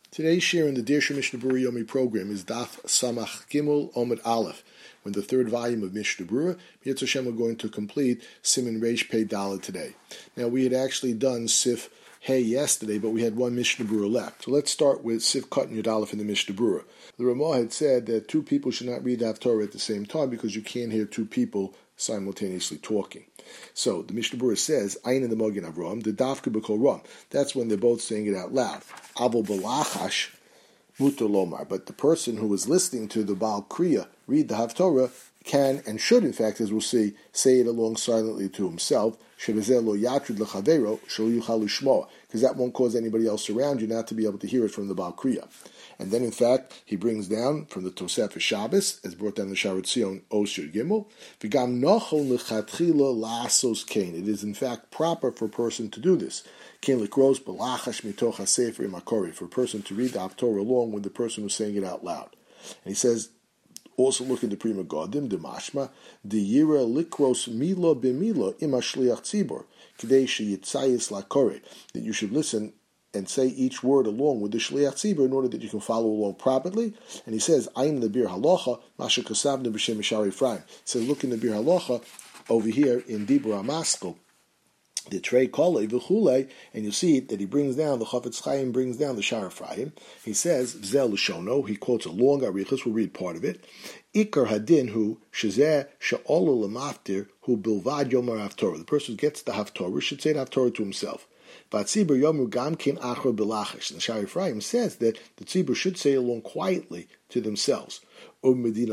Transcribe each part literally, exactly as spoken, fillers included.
Today's share in the Dirshu Mishnah Berurah Yomi program is Daf Samach Gimel Omid Aleph. When the third volume of Mishnah Berurah, Yetzer Hashem, we're going to complete Siman Reish Pei Daled today. Now, we had actually done Sif Hey yesterday, but we had one Mishnah Berurah left. So let's start with Sif Katan Yud Aleph in the Mishnah Berurah. The Ramah had said that two people should not read the Haftorah at the same time because you can't hear two people simultaneously talking. So the Mishnah Berurah says, Ayin in the Mogen Avram, the Dafka B'Kol Ram. That's when they're both saying it out loud. Avol B'Lachash Mutar Lomar. But the person who is listening to the Baal Kriya read the Haftorah can and should, in fact, as we'll see, say it along silently to himself, because that won't cause anybody else around you not to be able to hear it from the Baal Kriya. And then, in fact, he brings down from the Tosefah Shabbos, as brought down the Sharet Zion, Osher Gimel, V'gam nochon lechatchila la'asos kain. It is, in fact, proper for a person to do this. Kain likros b'lachash mitoch hasefer makori, for a person to read the Haftorah along with the person who's saying it out loud. And he says, also look at the Prima Godim, the Mashma, the Yira likros mila b'mila ima shliach tzibor, k'dei sheyitzayis lakore, that you should listen and say each word along with the Shliach Tzibur in order that you can follow along properly. And he says, Ayin the Bir Halacha, Masha Kasavna B'Shem Mishar Ephraim. He says, look in the Bir Halacha over here in Dibur HaMaskal, the Trei Kolei V'chulei, and you see that he brings down, the Chafetz Chaim brings down the Shar Ephraim. He says, V'zel L'shono, he quotes a long arichas, we'll read part of it. Ikar Hadin hu, Shezeh Sha'olu L'maftir, hu Bilvad Yomar Haftorah. The person who gets the Haftorah should say the Haftorah to himself. But Tzibur Yomu Gamkin Achor Belachish. And the Shar Ephraim says that the Tzibur should say along quietly to themselves. He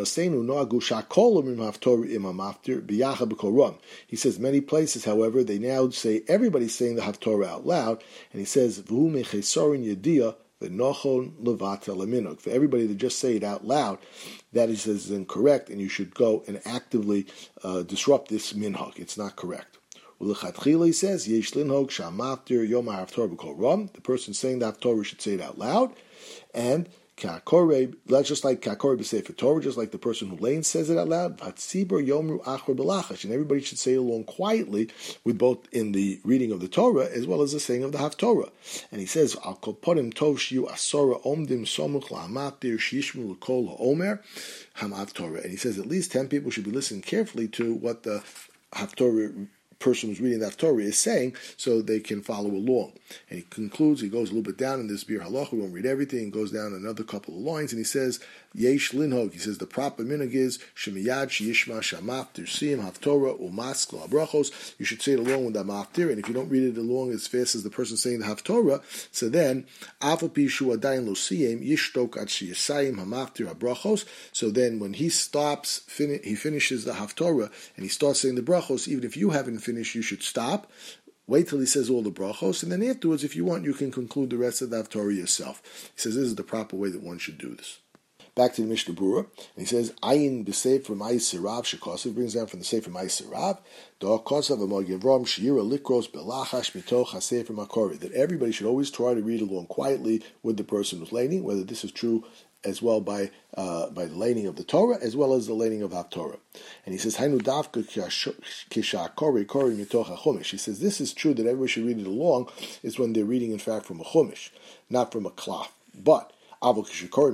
says many places, however, they now say everybody's saying the Haftorah out loud, and he says for everybody to just say it out loud, that he says is incorrect, and you should go and actively uh, disrupt this minhag. It's not correct. He says, Yesh linhog shamaftir yom haftorah b'kol ram. The person saying the Haftorah should say it out loud, and kakorei, just like kakorei b'sefer Torah, just like the person who lanes says it out loud. Vatzibur yomru achor b'lachash, and everybody should say it along quietly, with both in the reading of the Torah as well as the saying of the Haftorah. And he says, Al kol podim tov shiu asora omdim somuch la'amaftir shishmu l'kol ha'omer ham Haftorah. And he says at least ten people should be listening carefully to what the Haftorah person who's reading the Haftorah is saying, so they can follow along. And he concludes, he goes a little bit down in this Bir Halacha, we won't read everything, goes down another couple of lines, and he says, Yesh linhog, he says the proper minhag is, Shemiyad sheyishma shamaftir siyim Haftorah umaskal abrachos, you should say it along with the maftir, and if you don't read it along as fast as the person saying the Haftorah, so then, Afal pishu adayin lo siyim, yishtok ad sheyasayim hamaftir abrachos, so then when he stops, fin- he finishes the Haftorah, and he starts saying the brachos, even if you haven't finished, you should stop, wait till he says all the brachos, and then afterwards, if you want, you can conclude the rest of the Haftorah yourself. He says this is the proper way that one should do this. Back to the Mishnah Berurah, and he says, Ayin b'sefer ma'aser Rav shekosiv, brings down from the sefer ma'aser Rav, da kosav v'mogen Avram she'yira likros belachash mitoch hasefer makori, that everybody should always try to read along quietly with the person who's laning, whether this is true as well by uh, by the laning of the Torah, as well as the laning of Haftorah. And he says, Hainu davka kishakori kori mitoch hachumish. He says, this is true that everybody should read it along, is when they're reading, in fact, from a chumish, not from a klaf. But when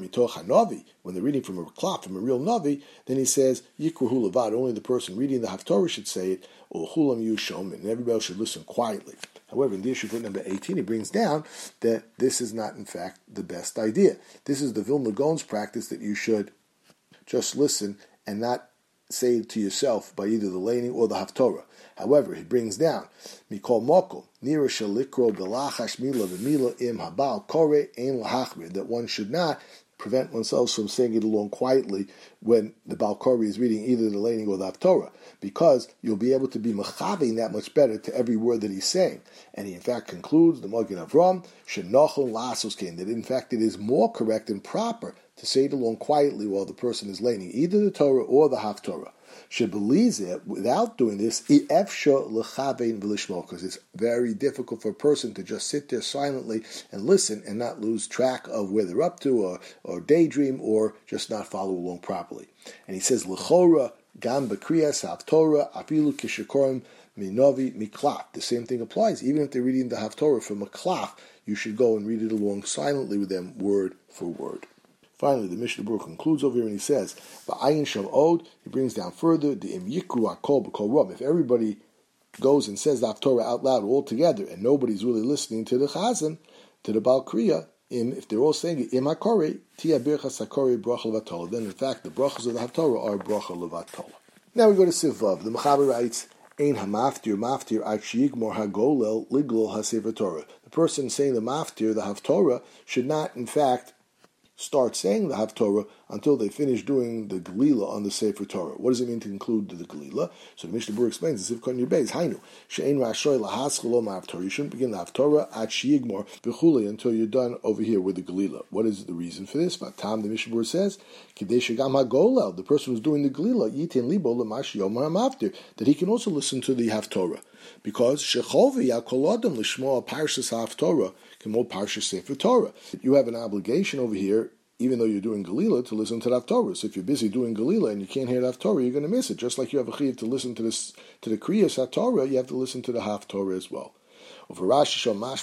they're reading from a klaf, from a real navi, then he says, Yikruhu levad, only the person reading the Haftorah should say it, or chulam yushom, and everybody else should listen quietly. However, in the issue foot number eighteen, he brings down that this is not, in fact, the best idea. This is the Vilna Gaon's practice that you should just listen and not say it to yourself by either the laning or the Haftorah. However, he brings down, Mikol Mokel, Nira Shalikro Belachash Mila V'Mila Im Habal Kore Ein Lahachmir, that one should not prevent oneself from saying it along quietly when the Baal Kori is reading either the laning or the Haftorah, because you'll be able to be mechaving that much better to every word that he's saying. And he in fact concludes, the Mogen Avram, Shenochon Lasos Kain, that in fact it is more correct and proper to say it along quietly while the person is laning either the Torah or the Haftorah. Should believe it without doing this, because it's very difficult for a person to just sit there silently and listen and not lose track of where they're up to, or, or daydream, or just not follow along properly. And he says, L'chora gam b'kriyas haftorah afilu kishakorim minovi miklaf. The same thing applies. Even if they're reading the Haftorah from a klaf, you should go and read it along silently with them, word for word. Finally, the Mishnah Berurah concludes over here and he says, "Va'ayin shel od." He brings down further the im yikru akol b'kol ram. If everybody goes and says the Haftorah out loud all together, and nobody's really listening to the Chazan, to the Baal Kriya, if they're all saying it, im hakore tia birchas hakore bracha levatola. Then, in fact, the brachas of the Haftorah are bracha levatola. Now we go to Sivav. The Mechaber writes, "Ein hamaftir maftir ad sheyigmor hagolel liglol hasefer Torah." The person saying the maftir, the Haftorah, should not, in fact, start saying the Haftorah until they finish doing the Galila on the Sefer Torah. What does it mean to include the Galila? So the Mishnah Berurah explains, as if Kon Yerbeis, Hainu, she'ein rashoy lahaschelo ma'Haftorah. You shouldn't begin the Haftorah at sheyigmor b'chuli until you're done over here with the Galila. What is the reason for this? Vatam, the Mishnah Berurah says, kidei shegam hagolel, the person who's doing the Galila, yitin libo l'mash yomar ha'maftir, that he can also listen to the Haftorah. Because shechovi yakol adam l'shmo parshas Haftorah kemo parshas Sefer Torah. You have an obligation over here, even though you're doing Galila, to listen to the Haftorah. So if you're busy doing Galila and you can't hear the Haftorah, you're going to miss it. Just like you have a chiyuv to listen to this to the Kriyas HaTorah, you have to listen to the Haftorah as well. It's not enough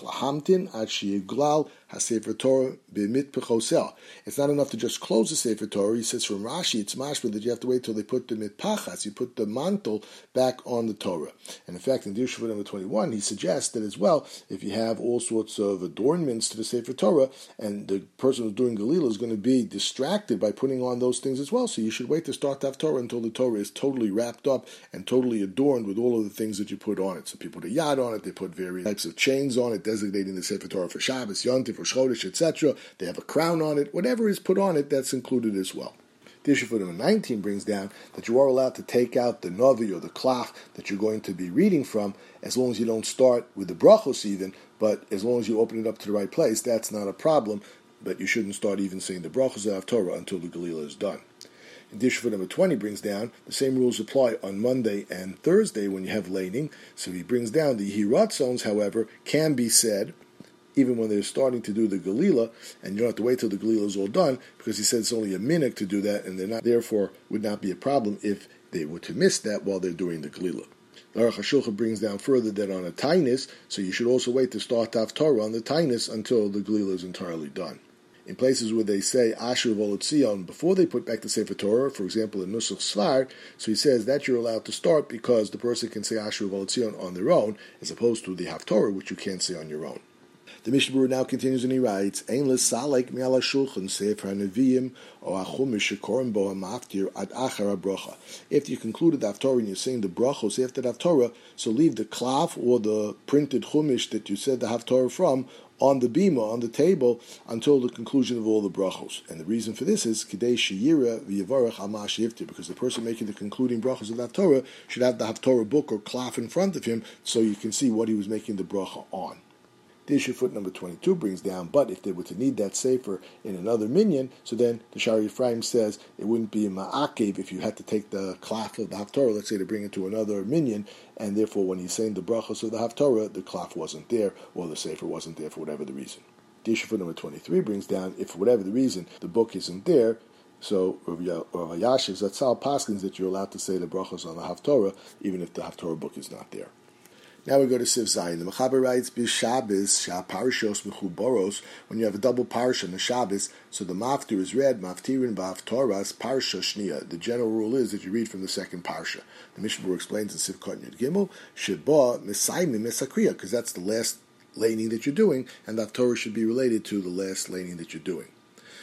to just close the Sefer Torah. He says from Rashi, it's mashma that you have to wait till they put the mitpachas, you put the mantle back on the Torah. And in fact, in Dir Shuvah number twenty-one, he suggests that as well, if you have all sorts of adornments to the Sefer Torah, and the person who's doing Galila is going to be distracted by putting on those things as well, so you should wait to start the Torah until the Torah is totally wrapped up and totally adorned with all of the things that you put on it. So people put a yad on it, they put various types of chains on it, designating the Sefer Torah for Shabbos, Yontif, for Chodesh, et cetera. They have a crown on it. Whatever is put on it, that's included as well. Tishufot number nineteen brings down that you are allowed to take out the Navi or the Klach that you're going to be reading from, as long as you don't start with the Brachos even, but as long as you open it up to the right place, that's not a problem, but you shouldn't start even saying the Brachos of Torah until the Galila is done. And Tishufot number twenty brings down the same rules apply on Monday and Thursday when you have laning. So he brings down the Hiratzons, however, can be said even when they're starting to do the Galila, and you don't have to wait till the Galila is all done, because he said it's only a minute to do that, and they're not, therefore would not be a problem if they were to miss that while they're doing the Galila. The Aruch HaShulchan brings down further that on a Tainus, so you should also wait to start Haftorah on the Tainus until the Galila is entirely done. In places where they say Asher Volotzion before they put back the Sefer Torah, for example in Nusach Svar, so he says that you're allowed to start because the person can say Asher Volotzion on their own, as opposed to the Haftorah, which you can't say on your own. The Mishnah Berurah now continues and he writes, Ein lesalek mi'al hashulchan sefer haneviyim o hachumish shekorim bo hamaftir ad achar habracha. After you concluded the Haftorah and you're saying the brachos after the Haftorah, so leave the klaf or the printed chumish that you said the Haftorah from on the bima, on the table, until the conclusion of all the brachos. And the reason for this is Kidei Sheyira v'Yivarach Amash Yiftir, because the person making the concluding brachos of the Haftorah should have the Haftorah book or klaf in front of him so you can see what he was making the bracha on. The issue foot number twenty-two brings down, but if they were to need that sefer in another minyan, so then the Shari Ephraim says it wouldn't be a ma'akev if you had to take the klaf of the Haftorah, let's say, to bring it to another minyan, and therefore when he's saying the brachos of the Haftorah, the klaf wasn't there, or the sefer wasn't there for whatever the reason. The issue foot number twenty-three brings down, if for whatever the reason the book isn't there, so Rav Yashiv Zatzal paskins that you're allowed to say the brachos on the Haftorah, even if the Haftorah book is not there. Now we go to Siv Zayin. The Mechaber writes, B'Shabbos, Shah Parashos Mechuboros, when you have a double parsha on the Shabbos, so the Maftir is read, Maftirin B'Haftoras, Parsha Shnia. The general rule is that you read from the second parsha. The Mishnah Berurah explains in Siv Katan Yud Gimel, Sheba Mesaimim Mesakriya, because that's the last laning that you're doing, and the Haftorah should be related to the last laning that you're doing.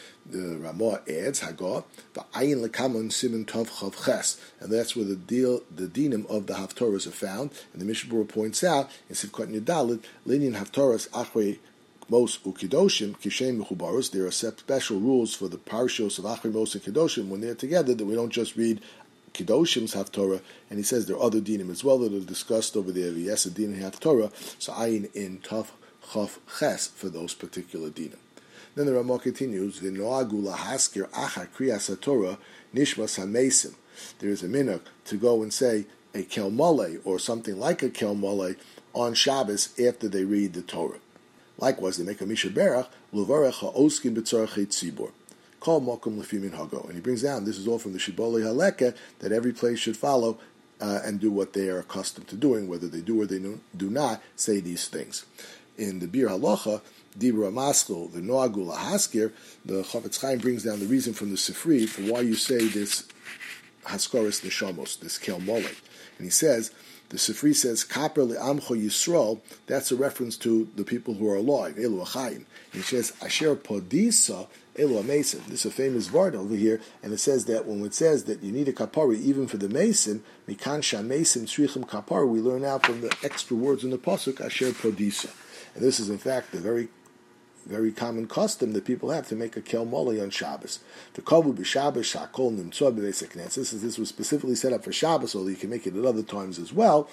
The Ramah adds, Hagah, the Ayin Lekamon Siman Tov Chav Ches, and that's where the deal, the dinim of the Haftorahs are found. And the Mishnah Berurah points out in Sivkot Yudalid, Linyan Haftorahs Achrei Mos Ukidoshim Kishem Mechubaros. There are special rules for the parshos of Achrei Mos and Kidoshim when they're together, that we don't just read Kedoshim's Haftorah, and he says there are other dinim as well that are discussed over there. The Yesod Din Haftorah, so Ayin in Tov Chav Ches for those particular dinim. Then the Ramah continues, the Noagu lahaskir achar kriyas haTorah nishmas hamesim. There is a minhag to go and say a kel maleh or something like a kel maleh on Shabbos after they read the Torah. Likewise, they make a misha berach luvarech haoskim b'tzarchei tzibur. Kol mokum lefi minhago. And he brings down, this is all from the Shibbolei Halekah, that every place should follow uh, and do what they are accustomed to doing, whether they do or they do not say these things. in the Bir Halacha, Dibra Maskil, the Noagul Haskir, the Chofetz Chaim brings down the reason from the Sifri for why you say this Haskaris Neshamos, this Kel Molei. And he says, the Sifri says, Kaper le'amcho Yisrael, that's a reference to the people who are alive, Elu Achayim. And he says, Asher Podisa, Elu Mason. This is a famous word over here, and it says that when it says that you need a kapara even for the mason, Mikan Sha Mason Tzrichim Kapara, we learn out from the extra words in the pasuk, Asher Podisa. And this is in fact the very very common custom that people have to make a kel molei on Shabbos. The kavu b'Shabbos shakol nimtzah b'beis hakneses. This this was specifically set up for Shabbos, although you can make it at other times as well,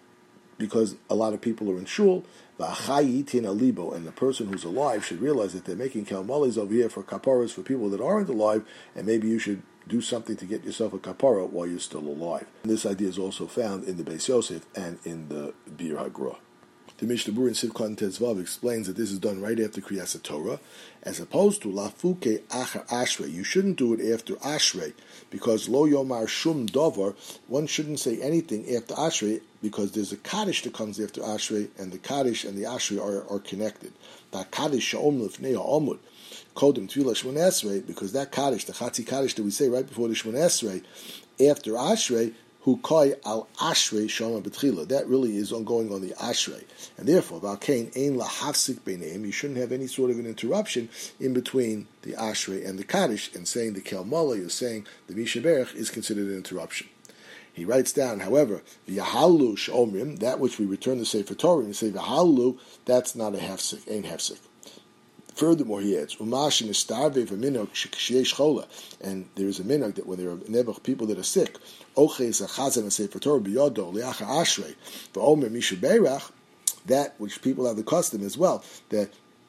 because a lot of people are in shul. V'achayitin alibo, and the person who's alive should realize that they're making kel moleis over here for kaparas for people that aren't alive, and maybe you should do something to get yourself a kapara while you're still alive. And this idea is also found in the Beis Yosef and in the Bir HaGra. The Mishnah Berurah in Sivkot Tezvav explains that this is done right after Kriyas Torah, as opposed to Lafuke Achar Ashrei. You shouldn't do it after Ashrei, because Lo Yomar Shum Dovar, one shouldn't say anything after Ashrei, because there's a Kaddish that comes after Ashrei, and the Kaddish and the Ashrei are, are connected. That Kaddish Sha'om Lefnei Ha'omud, Kodem Tvilah Shmon Esrei, because that Kaddish, the Chatzi Kaddish that we say right before the Shmon Esrei, after Ashrei, Hu koi al ashrei shama betchila. That really is ongoing on the ashrei, and therefore, valkein ein lahafsik beineim. You shouldn't have any sort of an interruption in between the ashrei and the kaddish. And saying the kel molei, or saying the mishaberach, is considered an interruption. He writes down, however, the yahalu shomrim, that which we return to Sefer Torah, and you say yahalu, that's not a hefsik, ain't hefsik. Furthermore, he adds, "Umash nistarve v'minok sheyesh chola," and there is a minhag that when there are nebuch people that are sick, oches achazan sefer Torah biyodo liachar ashrei v'omer mishaberach, that which people have the custom as well, that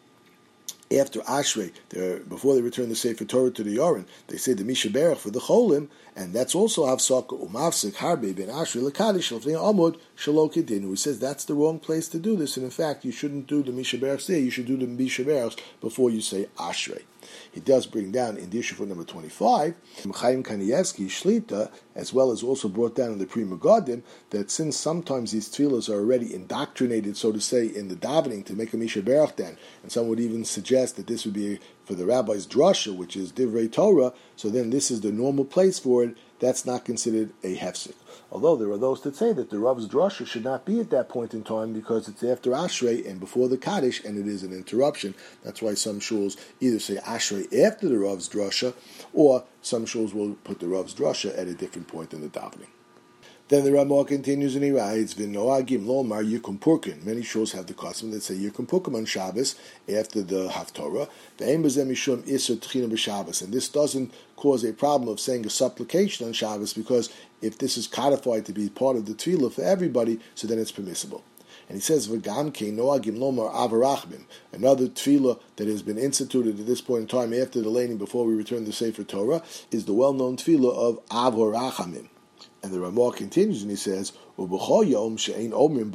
after Ashrei, before they return the Sefer Torah to the Yoren, they say the Mishaberach for the Cholim, and that's also Havsaka Umavsik Harbe ben Ashrei Lekadish Lefnei Amud Shelo Kedinu. He says that's the wrong place to do this, and in fact, you shouldn't do the Mishaberach there. You should do the Mishaberach before you say Ashrei. He does bring down in Dishufot number twenty-five, Chaim Kanievsky Shlita, as well as also brought down in the Pri Megadim, that since sometimes these tefillas are already indoctrinated, so to say, in the davening to make a Misha Berach then, and some would even suggest that this would be for the rabbi's drasha, which is Divrei Torah, so then this is the normal place for it, that's not considered a hefsek. Although there are those that say that the Rav's drasha should not be at that point in time because it's after Ashrei and before the Kaddish, and it is an interruption. That's why some shuls either say Ashrei after the Rav's drasha, or some shuls will put the Rav's drasha at a different point in the davening. Then the Ramah continues and he writes, V'noagim lomar Yikum Purkin. Many shuls have the custom that say Yikum Purkim on Shabbos after the Haftorah. Ve'em b'zeh mishum iser tchina b'Shabbos. And this doesn't cause a problem of saying a supplication on Shabbos, because if this is codified to be part of the tefillah for everybody, so then it's permissible. And he says, V'gam kein noagim lomar avarachmim. Another tefillah that has been instituted at this point in time after the laning before we return to Sefer Torah is the well-known tefillah of avarachamim. And the Ramah continues and he says, On any day where you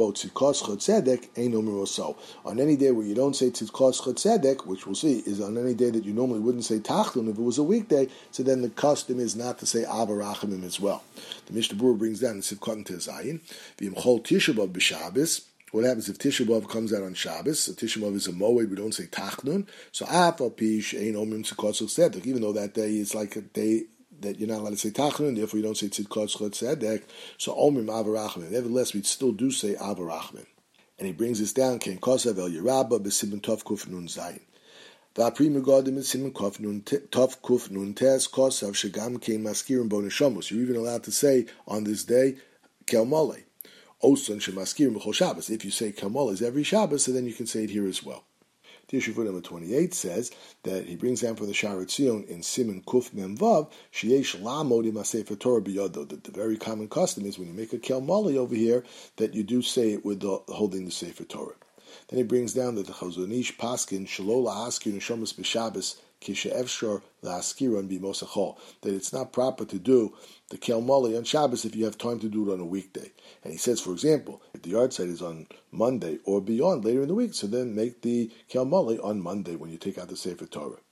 don't say Tzidkos Chatzedek, which we'll see is on any day that you normally wouldn't say Tachlon if it was a weekday, so then the custom is not to say Avarachamim as well. The Mishnah Berurah brings down in Sivkot Tezayin, V'imchol Tisha B'Av b'Shabbos. What happens if Tisha B'Av comes out on Shabbos? So Tisha B'Av is a moed, we don't say Tachlon. So Afal Pish Ein Omrim Tzidkos Chatzedek, even though that day is like a day that you're not allowed to say Tachlon, therefore you don't say Tzidkos Chatzedek, so Omrim Avarachmim. Nevertheless, we still do say Avarachmim. And he brings this down, Ken Kosav El Yerabba B'Simen Tov Kuf Nun Zayin. V'apri Megadim B'Simen Tov Kuf Nun Tes Kosav Shegam Ken Maskirim Bo Neshamos. You're even allowed to say on this day, Kel Molei. Oson Shemaskirim B'Chol Shabbos. If you say Kel Molei is every Shabbos, so then you can say it here as well. Tishuvot number twenty-eight says that he brings down from the Sha'ar Tzion in Siman Kuf Mem Vav Sheyesh Lamod Im HaSefer Torah B'Yodo. That the very common custom is when you make a Kel Molei over here that you do say it with the, holding the Sefer Torah. Then he brings down that the Chazon Ish Paskin Shelo La'askir Neshomas B'Shabbos Kishe'efshor La'askiron B'Mosachol, that it's not proper to do the Kel Molei on Shabbos if you have time to do it on a weekday. And he says, for example, if the yard site is on Monday or beyond later in the week, so then make the Kel Molei on Monday when you take out the Sefer Torah.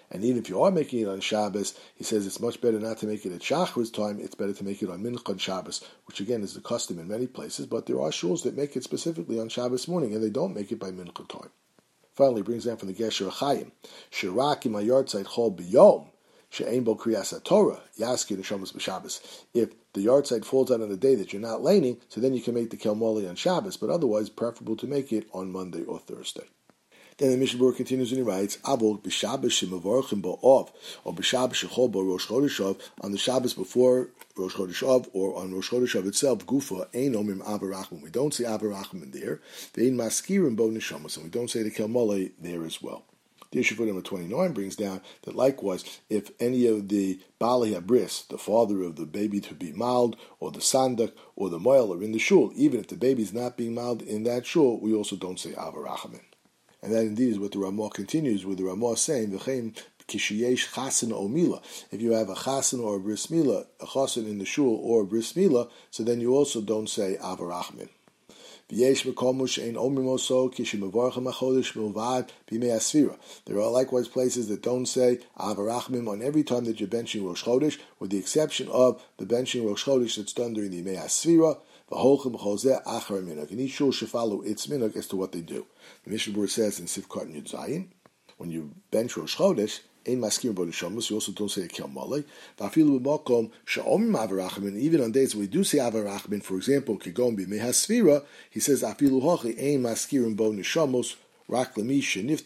And even if you are making it on Shabbos, he says it's much better not to make it at Shachris time, it's better to make it on Mincha on Shabbos, which again is the custom in many places, but there are shuls that make it specifically on Shabbos morning, and they don't make it by Mincha time. Finally, brings down from the Gesher Chaim, Shirakim Ayartzeit Chol B'Yom, She'ein Bo Kriyas HaTorah, Yaski Neshamas B'Shabbos. If the yahrzeit falls out on a day that you're not laning, so then you can make the Kel Moli on Shabbos, but otherwise preferable to make it on Monday or Thursday. Then the Mishnah Berurah continues and he writes, Avol b'Shabbos shemevorchim bo'ov, or b'Shabbos shechol bo Rosh Chodesh Av, on the Shabbos before Rosh Chodesh Av, or on Rosh Chodesh Av itself, Gufa, ein omim avarachim. We don't say avarachim there. Ve'in maskirim bo neshamos, and we don't say the Kel Moli there as well. The issue for number twenty-nine brings down that likewise, if any of the Bali Habris, the father of the baby to be mild, or the Sandak, or the Moel are in the shul, even if the baby is not being mild in that shul, we also don't say avarachim. And that indeed is what the Ramah continues with the Ramah saying, V'chein kishiyesh chasen o mila. If you have a chasen or a bris mila, a chasen in the shul or a bris mila, so then you also don't say avarachmin. V'yesh v'komush ein omimoso kishimevarchem achodesh milvad b'mei asfira. There are likewise places that don't say avarachmin on every time that you're benching Rosh Chodesh, with the exception of the benching Rosh Chodesh that's done during the Yemei Asfira. And each shul should follow its minhag as to what they do. The Mishnah Berurah says in Sivkot Yud Zayin, when you bench Rosh Chodesh, ein maskir bo neshamos, you also don't say a Kel Moli. V'afilu b'makom she'omim avarachmin, even on days we do say avarachmin, for example, kigon b'mei hasfira, he says afilu hochi ein maskirim bo neshamos. He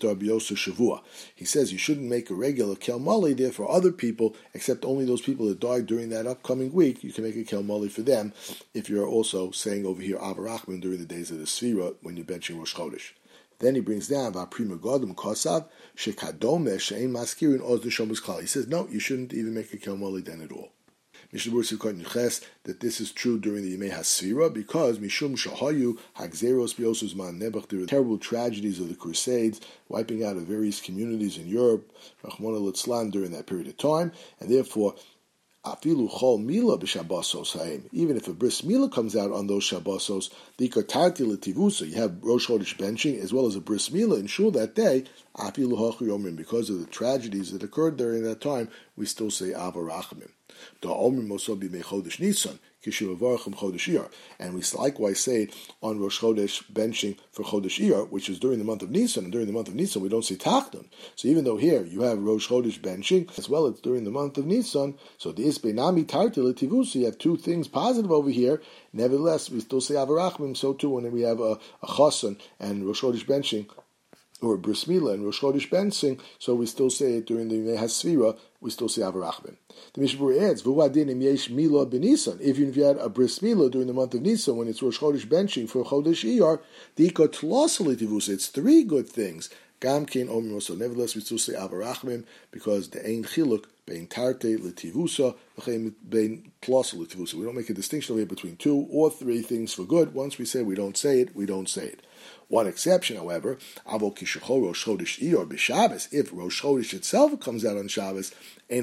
says you shouldn't make a regular Kel Moli there for other people, except only those people that died during that upcoming week. You can make a Kel Moli for them if you're also saying over here avarachmin during the days of the Sfira when you're benching Rosh Chodesh. Then he brings down V'aprima Godum Kosav Shekadome She'ein Maskirin Oz Neshamas Klal. He says no, you shouldn't even make a Kel Moli then at all. Mishnah Berurah Sivkot Yuches that this is true during the Yemei Hasfira because Mishum Shahayu Hagzeros Biosus Man Nebuch, there were terrible tragedies of the Crusades, wiping out of various communities in Europe, Rachmana Litzlan, during that period of time, and therefore Afilu Chol Mila b'Shabbosos Haim. Even if a bris Mila comes out on those Shabbosos, the Kotarti L'Tivusa, you have Rosh Chodesh benching as well as a bris Mila in shul that day. Afilu Hochi Yomim, because of the tragedies that occurred during that time, we still say avarachim. And we likewise say it on Rosh Chodesh benching for Chodesh Iyar, which is during the month of Nisan, and during the month of Nisan we don't say Tachdon. So even though here you have Rosh Chodesh benching, as well as during the month of Nisan, so the Isbeinami Tartil Tivus, you have two things positive over here, nevertheless we still say Avarachim, so too when we have a, a Chasan and Rosh Chodesh benching, or bris mila and Rosh Chodesh benching, so we still say it during the Yemei Hasfira, we still say avarachmin. The Mishnah Berurah adds, V'uadin im yesh mila b'Nisan, even if you had a bris mila during the month of Nisan, when it's Rosh Chodesh benching for Chodesh Iyar, dika tlosali tivusa, it's three good things. Gam kein omim, so nevertheless we still say avarachmin, because the ein chiluk bein tarte letivusa, bein tlosali tivusa. We don't make a distinction here between two or three things for good. Once we say we don't say it, we don't say it. One exception, however, Avol Kishacho Rosh Chodesh Iyar b'Shabbos, if Rosh Chodesh itself comes out on Shabbos,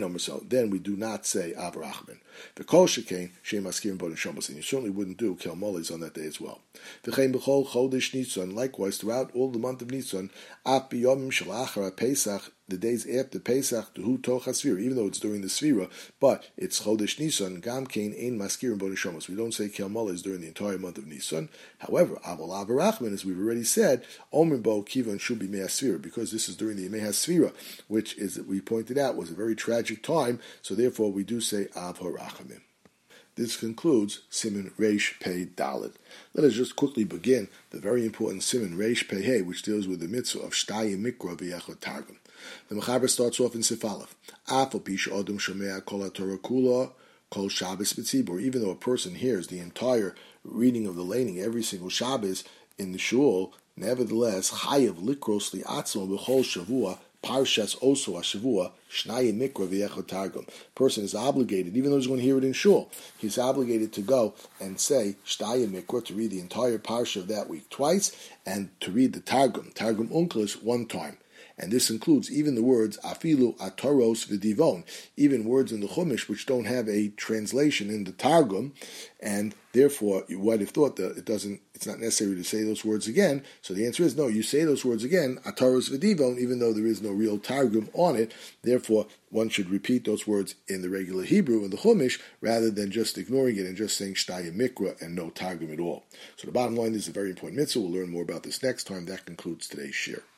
then we do not say avarachmin. The kol shekain she'ein maskirin bo neshamos, and you certainly wouldn't do Kel Molis on that day as well. V'chein b'chol Chodesh Nisan, likewise throughout all the month of Nisan, ap b'yomim shel achar Pesach, the days after Pesach, to hu toch hasfira, even though it's during the Sfira, but it's Chodesh Nisan, gam kein ein maskirin bo neshamos. We don't say Kel Molis during the entire month of Nisan. However, avol avarachmin, as we've already said, omer bo kivan should be me'asfira, because this is during the Yemei Hasfira, which is, we pointed out, was a very tragic time, so therefore we do say avarachmin. This concludes Siman Reish Pei Dalet. Let us just quickly begin the very important Siman Reish Pei Hey, which deals with the mitzvah of Shtayim Mikra v'Yechot Targum. The Mechaber starts off in Sif Aleph. Afal pi she'adam shomea kol haTorah kula kol Shabbos b'tzibur. Even though a person hears the entire reading of the laning every single Shabbos in the shul, nevertheless, chayav likros li'atzmo b'chol shavua Parshas Oso Hashavua Shnayim Mikra v'Yechot Targum. Person is obligated, even though he's going to hear it in shul, he's obligated to go and say Shnayim Mikra, to read the entire parsha of that week twice, and to read the Targum, Targum Unklish, one time. And this includes even the words afilu ataros v'divon, even words in the Chumash which don't have a translation in the Targum, and therefore you might have thought that it doesn't, it's not necessary to say those words again. So the answer is no, you say those words again, ataros v'divon, even though there is no real Targum on it. Therefore, one should repeat those words in the regular Hebrew, in the Chumash, rather than just ignoring it and just saying Shtaya Mikra and no Targum at all. So the bottom line is a very important mitzvah. We'll learn more about this next time. That concludes today's shir.